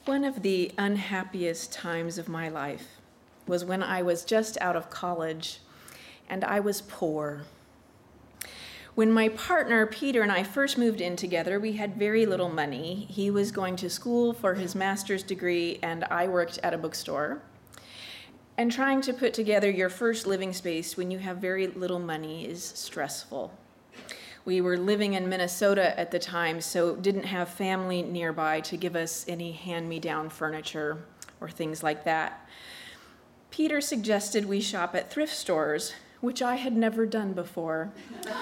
One of the unhappiest times of my life was when I was just out of college and I was poor. When my partner, Peter, and I first moved in together, we had very little money. He was going to school for his master's degree, and I worked at a bookstore. And trying to put together your first living space when you have very little money is stressful. We were living in Minnesota at the time, so didn't have family nearby to give us any hand-me-down furniture or things like that. Peter suggested we shop at thrift stores, which I had never done before.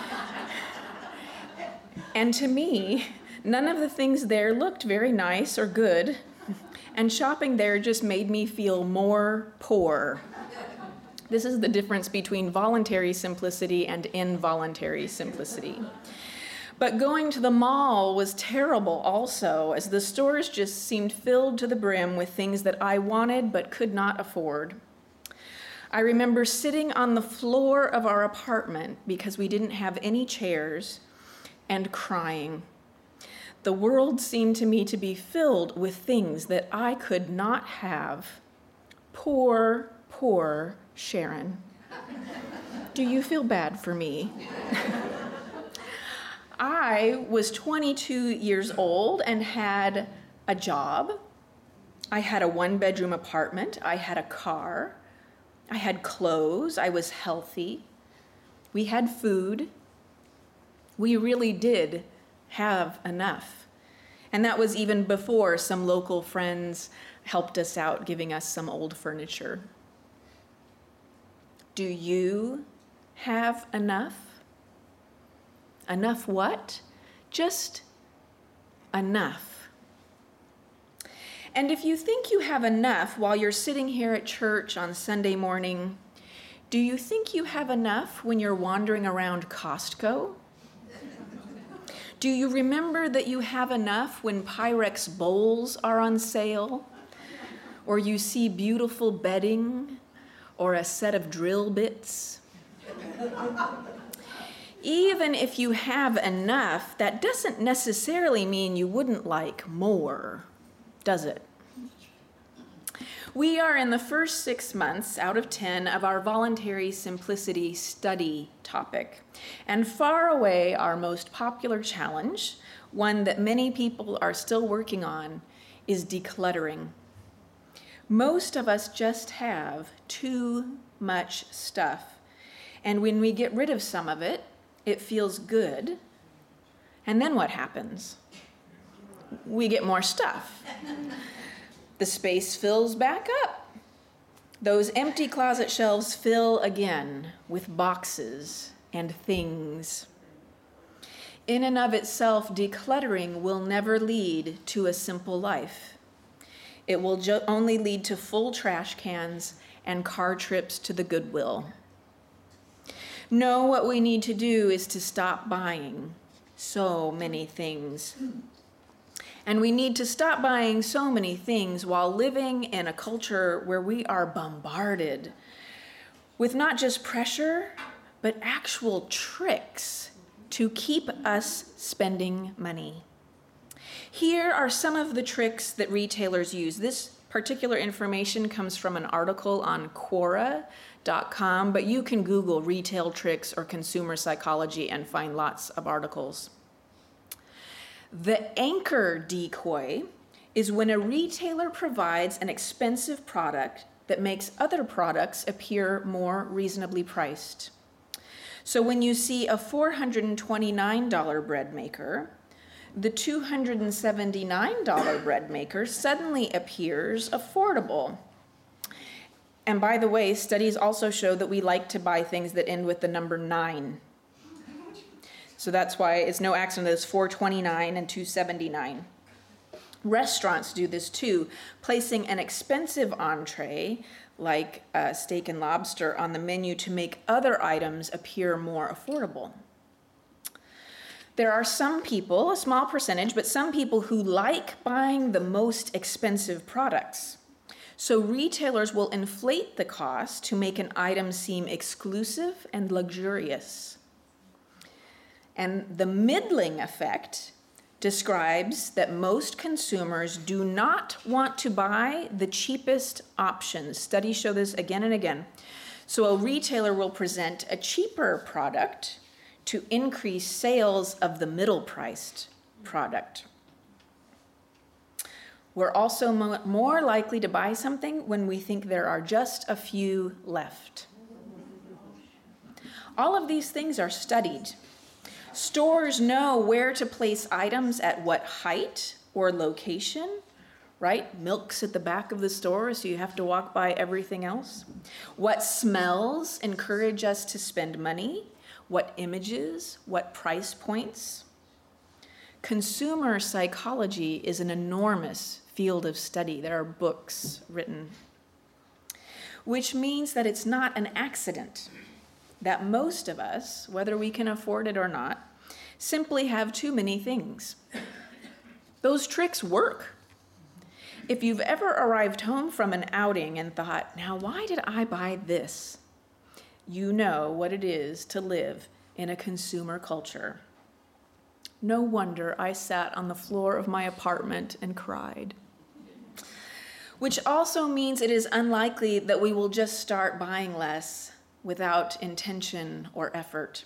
And to me, none of the things there looked very nice or good, and shopping there just made me feel more poor. This is the difference between voluntary simplicity and involuntary simplicity. But going to the mall was terrible also, as the stores just seemed filled to the brim with things that I wanted but could not afford. I remember sitting on the floor of our apartment because we didn't have any chairs and crying. The world seemed to me to be filled with things that I could not have. Poor, poor Sharon. Do you feel bad for me? I was 22 years old and had a job. I had a one-bedroom apartment. I had a car. I had clothes. I was healthy. We had food. We really did have enough. And that was even before some local friends helped us out, giving us some old furniture. Do you have enough? Enough what? Just enough. And if you think you have enough while you're sitting here at church on Sunday morning, do you think you have enough when you're wandering around Costco? Do you remember that you have enough when Pyrex bowls are on sale? Or you see beautiful bedding? Or a set of drill bits? Even if you have enough, that doesn't necessarily mean you wouldn't like more, does it? We are in the first 6 months out of 10 of our voluntary simplicity study topic. And far away, our most popular challenge, one that many people are still working on, is decluttering. Most of us just have too much stuff. And when we get rid of some of it, it feels good. And then what happens? We get more stuff. The space fills back up. Those empty closet shelves fill again with boxes and things. In and of itself, decluttering will never lead to a simple life. It will only lead to full trash cans and car trips to the Goodwill. No, what we need to do is to stop buying so many things. And we need to stop buying so many things while living in a culture where we are bombarded with not just pressure, but actual tricks to keep us spending money. Here are some of the tricks that retailers use. This particular information comes from an article on Quora.com, but you can Google retail tricks or consumer psychology and find lots of articles. The anchor decoy is when a retailer provides an expensive product that makes other products appear more reasonably priced. So when you see a $429 bread maker, the $279 bread maker suddenly appears affordable. And by the way, studies also show that we like to buy things that end with the number 9. So that's why it's no accident that it's $429 and $279. Restaurants do this too, placing an expensive entree like steak and lobster on the menu to make other items appear more affordable. There are some people, a small percentage, but some people who like buying the most expensive products. So retailers will inflate the cost to make an item seem exclusive and luxurious. And the middling effect describes that most consumers do not want to buy the cheapest options. Studies show this again and again. So a retailer will present a cheaper product to increase sales of the middle-priced product. We're also more likely to buy something when we think there are just a few left. All of these things are studied. Stores know where to place items at what height or location, right? Milk's at the back of the store, so you have to walk by everything else. What smells encourage us to spend money? What images? What price points? Consumer psychology is an enormous field of study. There are books written, which means that it's not an accident that most of us, whether we can afford it or not, simply have too many things. Those tricks work. If you've ever arrived home from an outing and thought, now why did I buy this? You know what it is to live in a consumer culture. No wonder I sat on the floor of my apartment and cried. Which also means it is unlikely that we will just start buying less without intention or effort.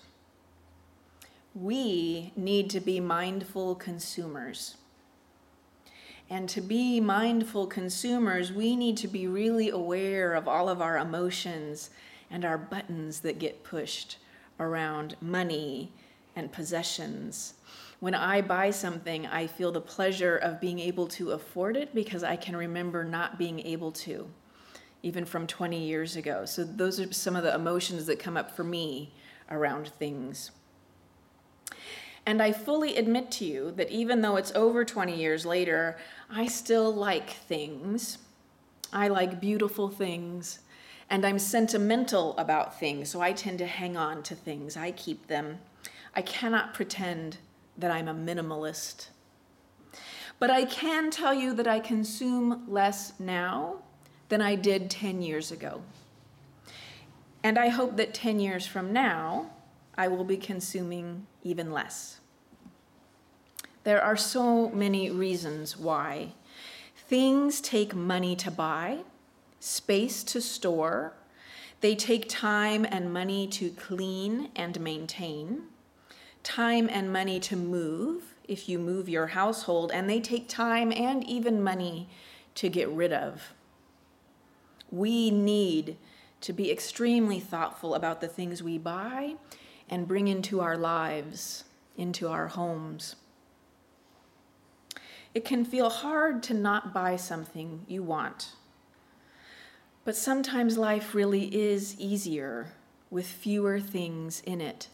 We need to be mindful consumers. And to be mindful consumers, we need to be really aware of all of our emotions and our buttons that get pushed around money and possessions. When I buy something, I feel the pleasure of being able to afford it because I can remember not being able to, even from 20 years ago. So those are some of the emotions that come up for me around things. And I fully admit to you that even though it's over 20 years later, I still like things. I like beautiful things, and I'm sentimental about things, so I tend to hang on to things. I keep them. I cannot pretend that I'm a minimalist. But I can tell you that I consume less now than I did 10 years ago. And I hope that 10 years from now, I will be consuming even less. There are so many reasons why. Things take money to buy, space to store. They take time and money to clean and maintain, time and money to move if you move your household, and they take time and even money to get rid of. We need to be extremely thoughtful about the things we buy and bring into our lives, into our homes. It can feel hard to not buy something you want, but sometimes life really is easier with fewer things in it.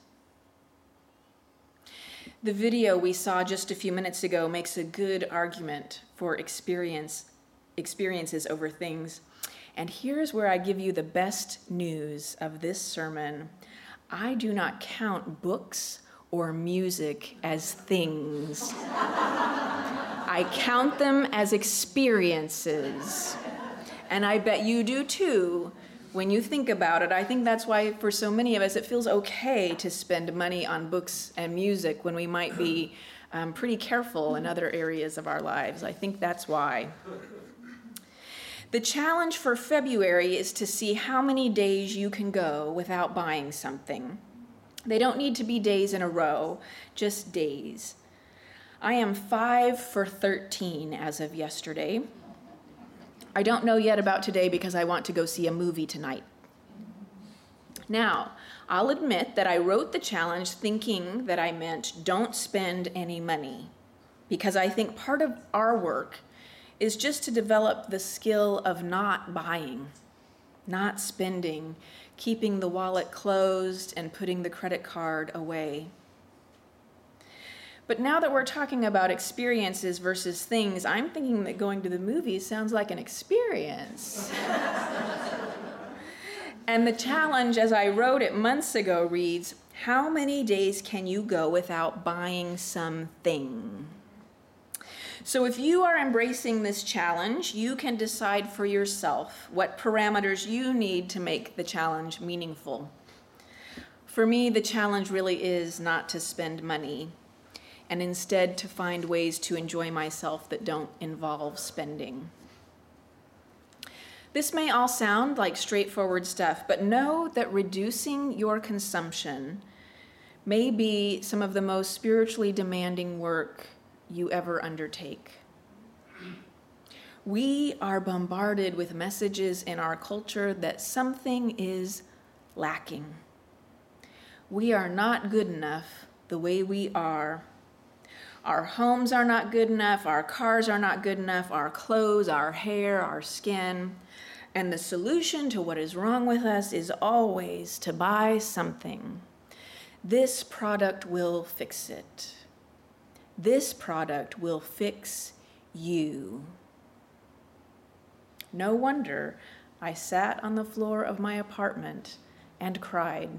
The video we saw just a few minutes ago makes a good argument for experiences over things. And here's where I give you the best news of this sermon. I do not count books or music as things. I count them as experiences. And I bet you do too. When you think about it, I think that's why for so many of us it feels okay to spend money on books and music when we might be pretty careful in other areas of our lives. I think that's why. The challenge for February is to see how many days you can go without buying something. They don't need to be days in a row, just days. I am 5 for 13 as of yesterday. I don't know yet about today because I want to go see a movie tonight. Now, I'll admit that I wrote the challenge thinking that I meant don't spend any money, because I think part of our work is just to develop the skill of not buying, not spending, keeping the wallet closed and putting the credit card away. But now that we're talking about experiences versus things, I'm thinking that going to the movies sounds like an experience. And the challenge, as I wrote it months ago, reads, how many days can you go without buying something? So if you are embracing this challenge, you can decide for yourself what parameters you need to make the challenge meaningful. For me, the challenge really is not to spend money. and instead to find ways to enjoy myself that don't involve spending. This may all sound like straightforward stuff, but know that reducing your consumption may be some of the most spiritually demanding work you ever undertake. We are bombarded with messages in our culture that something is lacking. We are not good enough the way we are. Our homes are not good enough, our cars are not good enough, our clothes, our hair, our skin. And the solution to what is wrong with us is always to buy something. This product will fix it. This product will fix you. No wonder I sat on the floor of my apartment and cried.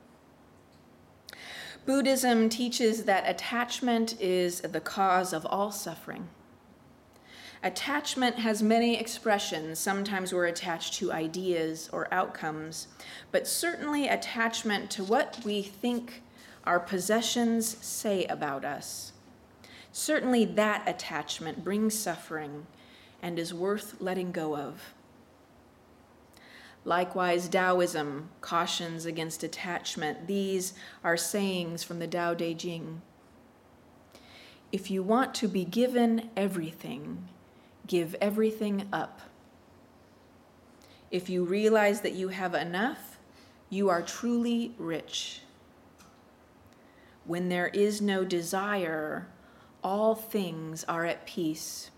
Buddhism teaches that attachment is the cause of all suffering. Attachment has many expressions. Sometimes we're attached to ideas or outcomes, but certainly attachment to what we think our possessions say about us. Certainly that attachment brings suffering and is worth letting go of. Likewise, Taoism cautions against attachment. These are sayings from the Tao Te Ching. If you want to be given everything, give everything up. If you realize that you have enough, you are truly rich. When there is no desire, all things are at peace.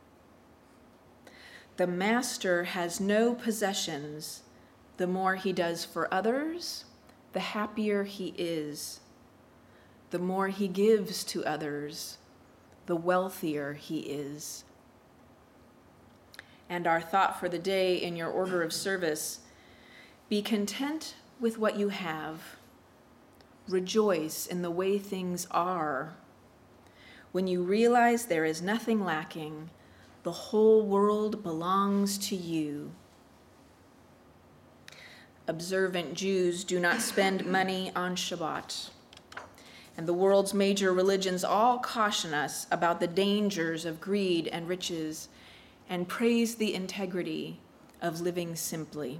The master has no possessions. The more he does for others, the happier he is. The more he gives to others, the wealthier he is. And our thought for the day in your order of service: be content with what you have. Rejoice in the way things are. When you realize there is nothing lacking, the whole world belongs to you. Observant Jews do not spend money on Shabbat. And the world's major religions all caution us about the dangers of greed and riches and praise the integrity of living simply.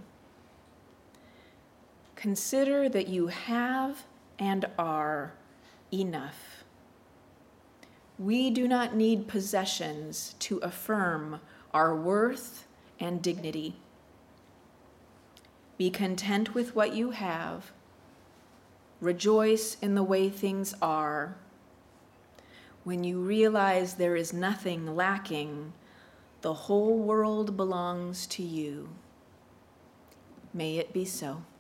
Consider that you have and are enough. We do not need possessions to affirm our worth and dignity. Be content with what you have. Rejoice in the way things are. When you realize there is nothing lacking, the whole world belongs to you. May it be so.